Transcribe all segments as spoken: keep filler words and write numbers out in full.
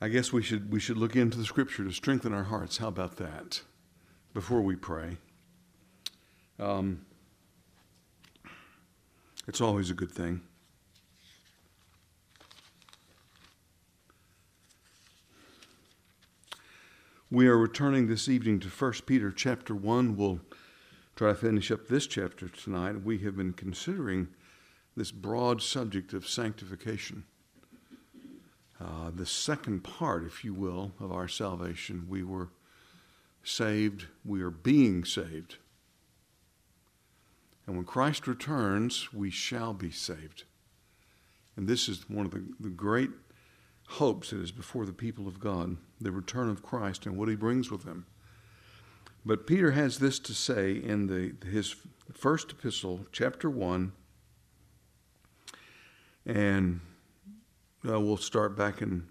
I guess we should we should look into the Scripture to strengthen our hearts. How about that? Before we pray. Um, it's always a good thing. We are returning this evening to First Peter chapter one. We'll try to finish up this chapter tonight. We have been considering this broad subject of sanctification. Uh, the second part, if you will, of our salvation. We were saved. We are being saved. And when Christ returns, we shall be saved. And this is one of the, the great hopes that is before the people of God, the return of Christ and what he brings with him. But Peter has this to say in the his first epistle, chapter one, and uh, we'll start back in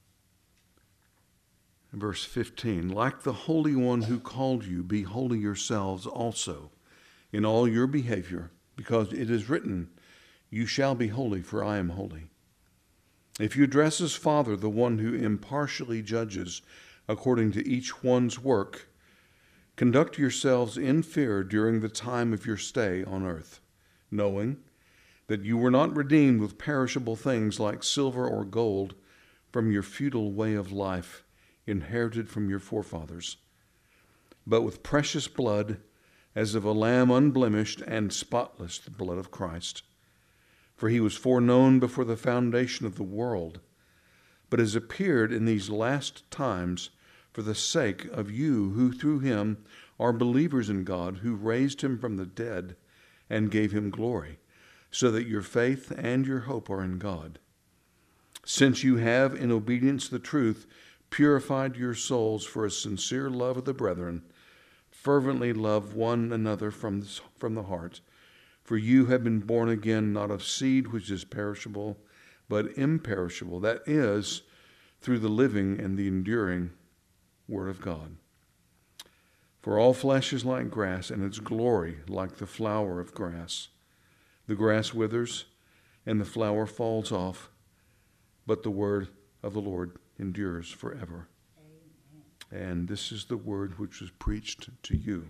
verse fifteen. Like the Holy One who called you, be holy yourselves also in all your behavior, because it is written, you shall be holy, for I am holy. If you address as Father the one who impartially judges according to each one's work, conduct yourselves in fear during the time of your stay on earth, knowing that you were not redeemed with perishable things like silver or gold from your futile way of life inherited from your forefathers, but with precious blood as of a lamb unblemished and spotless, the blood of Christ. For he was foreknown before the foundation of the world, but has appeared in these last times for the sake of you who through him are believers in God, who raised him from the dead and gave him glory, so that your faith and your hope are in God. Since you have, in obedience to the truth, purified your souls for a sincere love of the brethren, fervently love one another from the, from the heart. For you have been born again, not of seed which is perishable, but imperishable, that is, through the living and the enduring Word of God. For all flesh is like grass, and its glory like the flower of grass. The grass withers, and the flower falls off, but the word of the Lord endures forever. Amen. And this is the word which was preached to you.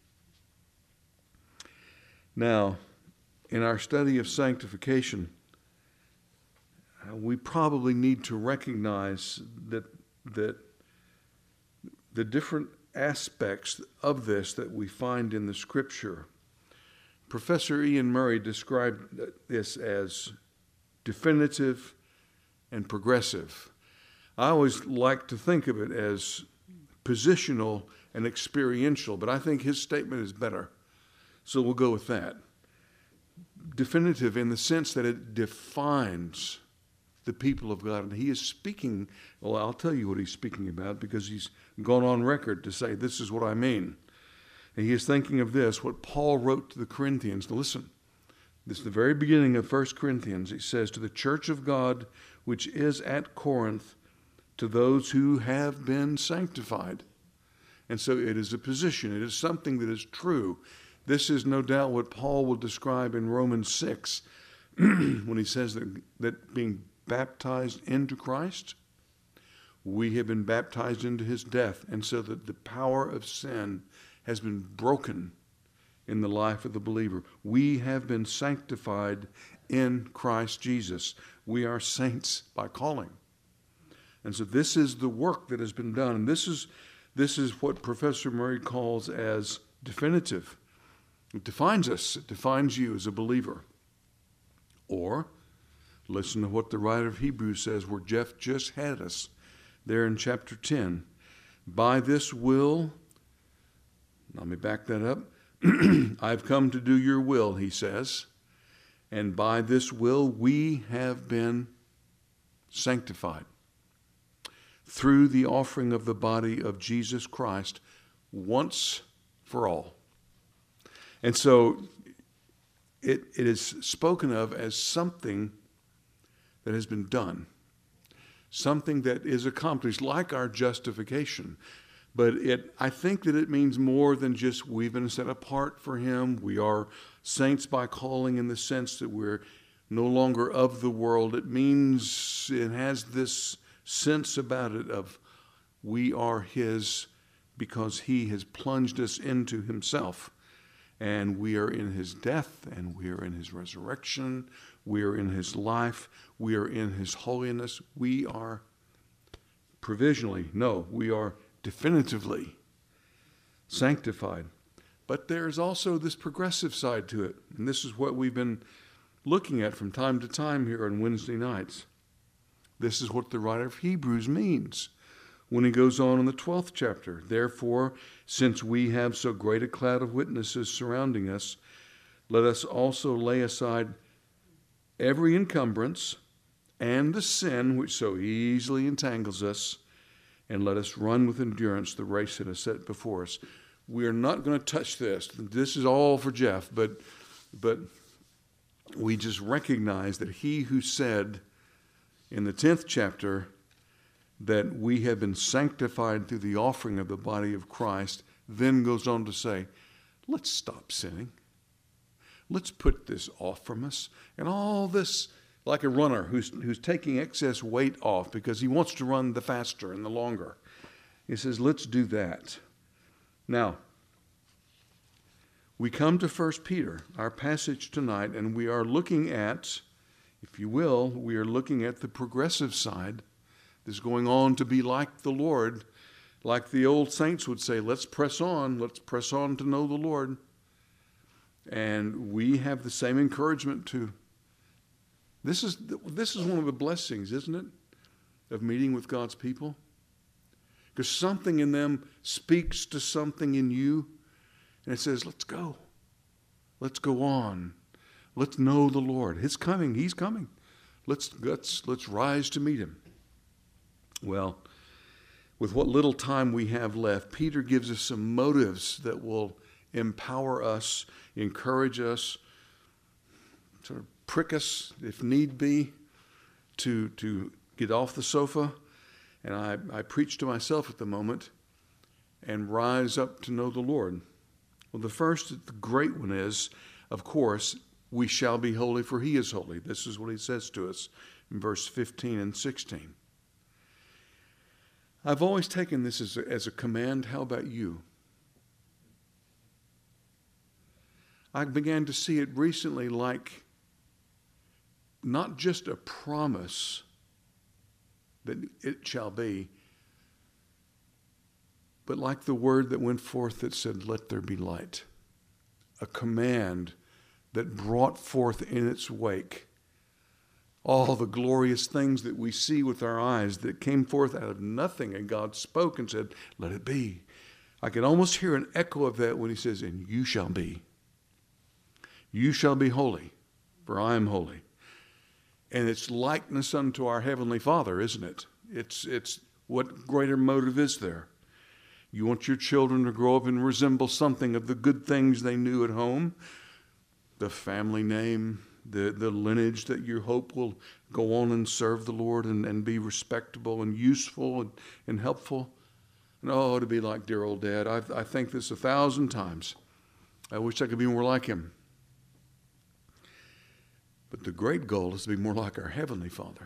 Now, in our study of sanctification, uh, we probably need to recognize that that the different aspects of this that we find in the Scripture. Professor Ian Murray described this as definitive and progressive. I always like to think of it as positional and experiential, but I think his statement is better. So we'll go with that. Definitive in the sense that it defines the people of God. And he is speaking, well, I'll tell you what he's speaking about because he's gone on record to say, this is what I mean. And he is thinking of this, what Paul wrote to the Corinthians. Now listen, this is the very beginning of First Corinthians. He says, to the church of God, which is at Corinth, to those who have been sanctified. And so it is a position. It is something that is true. This is no doubt what Paul will describe in Romans six when he says that, that being baptized into Christ, we have been baptized into his death, and so that the power of sin has been broken in the life of the believer. We have been sanctified in Christ Jesus. We are saints by calling. And so this is the work that has been done. And this is, this is what Professor Murray calls as definitive. It defines us. It defines you as a believer. Or, listen to what the writer of Hebrews says, where Jeff just had us there in chapter ten. By this will, let me back that up. I've come to do your will, he says. And by this will we have been sanctified through the offering of the body of Jesus Christ once for all. And so it, it is spoken of as something that has been done, something that is accomplished, like our justification. But it, I think that it means more than just we've been set apart for him. We are saints by calling in the sense that we're no longer of the world. It means it has this sense about it of we are his because he has plunged us into himself. And we are in his death, and we are in his resurrection. We are in his life. We are in his holiness. We are provisionally, no, we are definitively sanctified. But there's also this progressive side to it. And this is what we've been looking at from time to time here on Wednesday nights. This is what the writer of Hebrews means when he goes on in the twelfth chapter. Therefore, since we have so great a cloud of witnesses surrounding us, let us also lay aside every encumbrance and the sin which so easily entangles us, and let us run with endurance the race that is set before us. We are not going to touch this. This is all for Jeff, but but we just recognize that he who said in the tenth chapter that we have been sanctified through the offering of the body of Christ, then goes on to say, let's stop sinning. Let's put this off from us. And all this, like a runner who's who's taking excess weight off because he wants to run the faster and the longer. He says, let's do that. Now, we come to First Peter, our passage tonight, and we are looking at, if you will, we are looking at the progressive side that's going on to be like the Lord. Like the old saints would say, let's press on, let's press on to know the Lord. And we have the same encouragement too. This is, this is one of the blessings, isn't it, of meeting with God's people? Because something in them speaks to something in you, and it says, let's go. Let's go on. Let's know the Lord. He's coming. He's coming. Let's, let's, let's rise to meet him. Well, with what little time we have left, Peter gives us some motives that will empower us, encourage us, sort of prick us if need be to, to get off the sofa. And I, I preach to myself at the moment and rise up to know the Lord. Well, the first, the great one is, of course, we shall be holy for he is holy. This is what he says to us in verse fifteen and sixteen. I've always taken this as a, as a command. How about you? I began to see it recently like not just a promise that it shall be, but like the word that went forth that said, let there be light. A command that brought forth in its wake all the glorious things that we see with our eyes that came forth out of nothing, and God spoke and said, let it be. I can almost hear an echo of that when he says, and you shall be. You shall be holy, for I am holy. And it's likeness unto our Heavenly Father, isn't it? It's, it's what greater motive is there? You want your children to grow up and resemble something of the good things they knew at home, the family name, the, the lineage that you hope will go on and serve the Lord and, and be respectable and useful and, and helpful. And oh, to be like dear old Dad. I, I think this a thousand times. I wish I could be more like him. But the great goal is to be more like our Heavenly Father.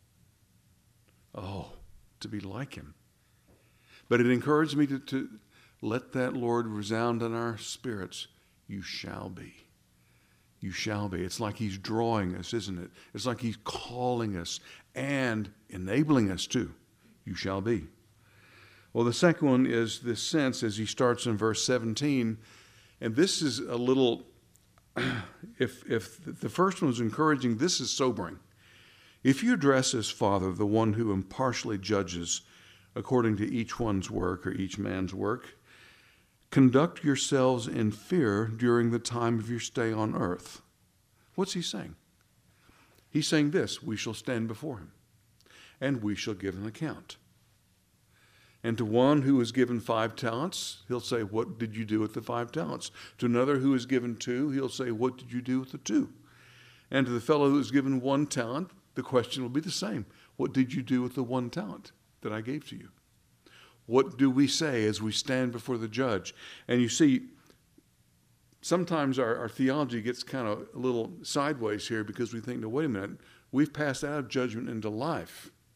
Oh, to be like him. But it encouraged me to, to let that, Lord, resound in our spirits. You shall be. You shall be. It's like he's drawing us, isn't it? It's like he's calling us and enabling us to. You shall be. Well, the second one is this sense as he starts in verse seventeen. And this is a little... If if the first one was encouraging, this is sobering. If you address as Father the one who impartially judges according to each one's work or each man's work, conduct yourselves in fear during the time of your stay on earth. What's he saying? He's saying this, we shall stand before him, and we shall give an account. And to one who is given five talents, he'll say, what did you do with the five talents? To another who is given two, he'll say, what did you do with the two? And to the fellow who is given one talent, the question will be the same. What did you do with the one talent that I gave to you? What do we say as we stand before the judge? And you see, sometimes our, our theology gets kind of a little sideways here because we think, no, wait a minute, we've passed out of judgment into life.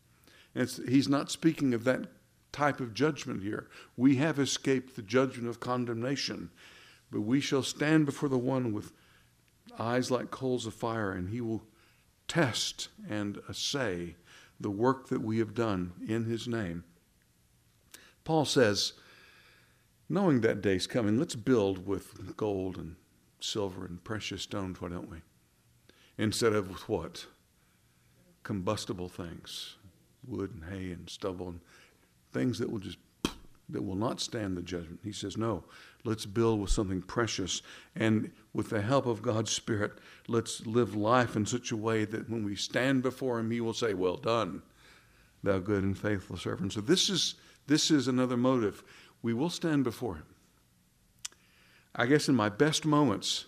And it's, he's not speaking of that type of judgment here. We have escaped the judgment of condemnation, but we shall stand before the one with eyes like coals of fire, and he will test and assay the work that we have done in his name. Paul says, knowing that day's coming, let's build with gold and silver and precious stones, why don't we? Instead of with what? Combustible things, wood and hay and stubble and things that will just, that will not stand the judgment. He says, no, let's build with something precious. And with the help of God's Spirit, let's live life in such a way that when we stand before him, he will say, well done, thou good and faithful servant. So this is, this is another motive. We will stand before him. I guess in my best moments,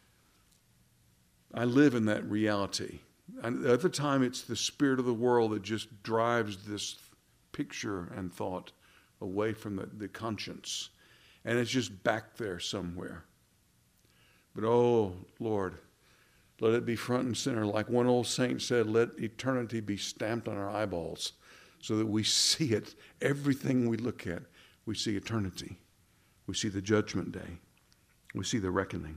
I live in that reality. And at the time, it's the spirit of the world that just drives this picture and thought away from the, the conscience. And it's just back there somewhere. But oh, Lord, let it be front and center. Like one old saint said, let eternity be stamped on our eyeballs so that we see it. Everything we look at, we see eternity. We see the judgment day. We see the reckoning.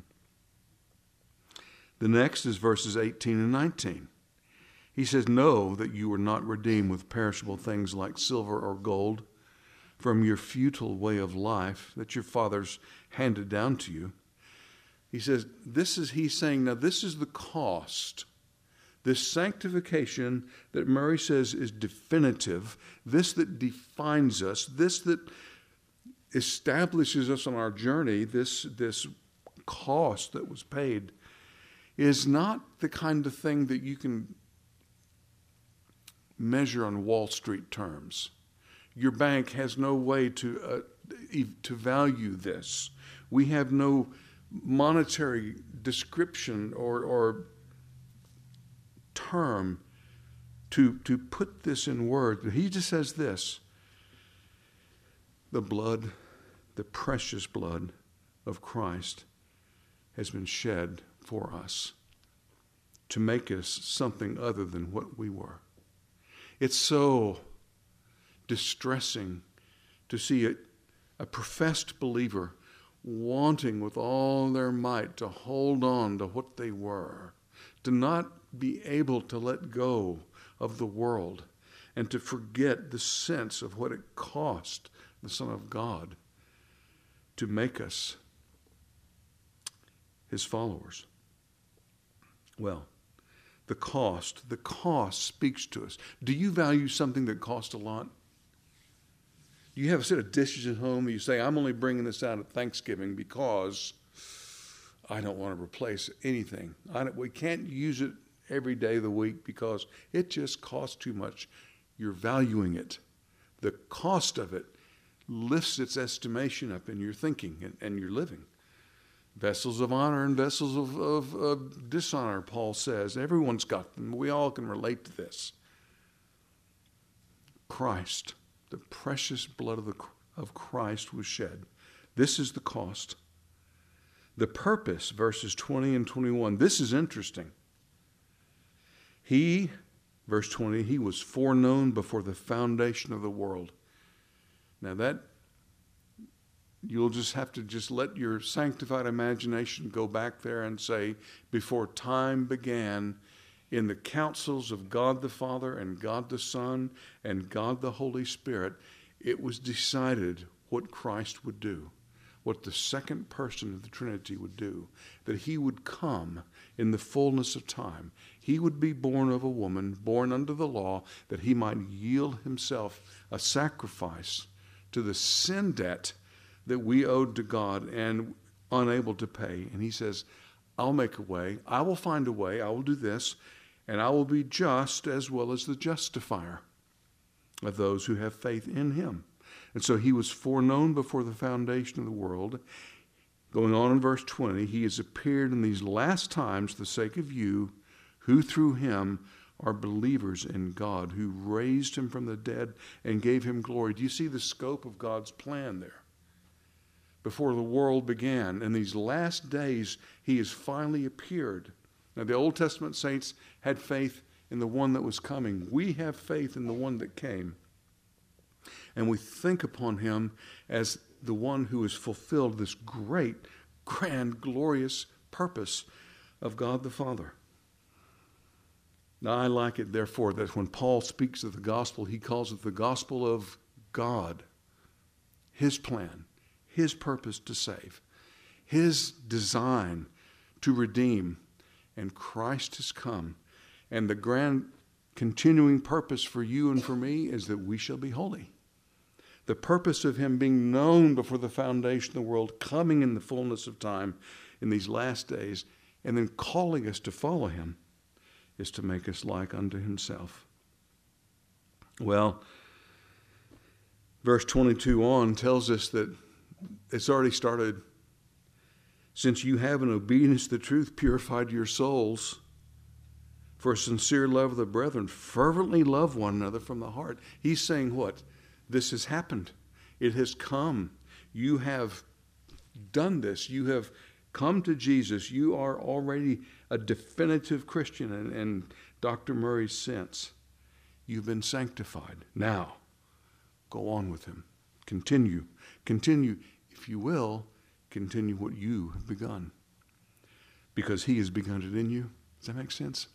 The next is verses eighteen and nineteen. He says, know that you were not redeemed with perishable things like silver or gold from your futile way of life that your fathers handed down to you. He says, this is, he's saying, now this is the cost. This sanctification that Murray says is definitive, this that defines us, this that establishes us on our journey, this, this cost that was paid, is not the kind of thing that you can measure on Wall Street terms. Your bank has no way to uh, to value this. We have no monetary description or, or term to, to put this in words. But he just says this: the blood, the precious blood of Christ has been shed for us to make us something other than what we were. It's so distressing to see a, a professed believer wanting with all their might to hold on to what they were, to not be able to let go of the world, and to forget the sense of what it cost the Son of God to make us his followers. Well, the cost, the cost speaks to us. Do you value something that costs a lot? Do you have a set of dishes at home that you say, I'm only bringing this out at Thanksgiving because I don't want to replace anything. I don't, we can't use it every day of the week because it just costs too much. You're valuing it. The cost of it lifts its estimation up in your thinking and, and your living. Vessels of honor and vessels of, of, of dishonor, Paul says. Everyone's got them. We all can relate to this. Christ, the precious blood of, the, of Christ was shed. This is the cost. The purpose, verses twenty and twenty-one. This is interesting. He, verse twenty, he was foreknown before the foundation of the world. Now that, you'll just have to just let your sanctified imagination go back there and say, before time began, in the counsels of God the Father and God the Son and God the Holy Spirit, it was decided what Christ would do, what the second person of the Trinity would do, that he would come in the fullness of time. He would be born of a woman, born under the law, that he might yield himself a sacrifice to the sin debt that we owed to God and unable to pay. And he says, I'll make a way. I will find a way. I will do this. And I will be just as well as the justifier of those who have faith in him. And so he was foreknown before the foundation of the world. Going on in verse twenty, he has appeared in these last times for the sake of you, who through him are believers in God, who raised him from the dead and gave him glory. Do you see the scope of God's plan there? Before the world began, in these last days, he has finally appeared. Now, the Old Testament saints had faith in the one that was coming. We have faith in the one that came. And we think upon him as the one who has fulfilled this great, grand, glorious purpose of God the Father. Now, I like it, therefore, that when Paul speaks of the gospel, he calls it the gospel of God, his plan, his purpose to save, his design to redeem. And Christ has come. And the grand continuing purpose for you and for me is that we shall be holy. The purpose of him being known before the foundation of the world, coming in the fullness of time in these last days, and then calling us to follow him, is to make us like unto himself. Well, verse twenty-two on tells us that it's already started. Since you have in obedience to the truth purified your souls for a sincere love of the brethren, fervently love one another from the heart. He's saying what? This has happened. It has come. You have done this. You have come to Jesus. You are already a definitive Christian in, in Doctor Murray's sense. You've been sanctified. Now, go on with him. Continue. Continue, if you will, continue what you have begun. Because he has begun it in you. Does that make sense?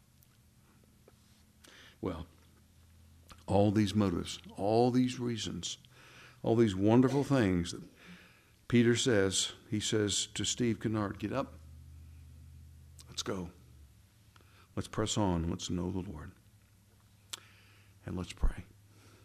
Well, all these motives, all these reasons, all these wonderful things that Peter says, he says to Steve Kennard, get up, let's go. Let's press on, let's know the Lord. And let's pray.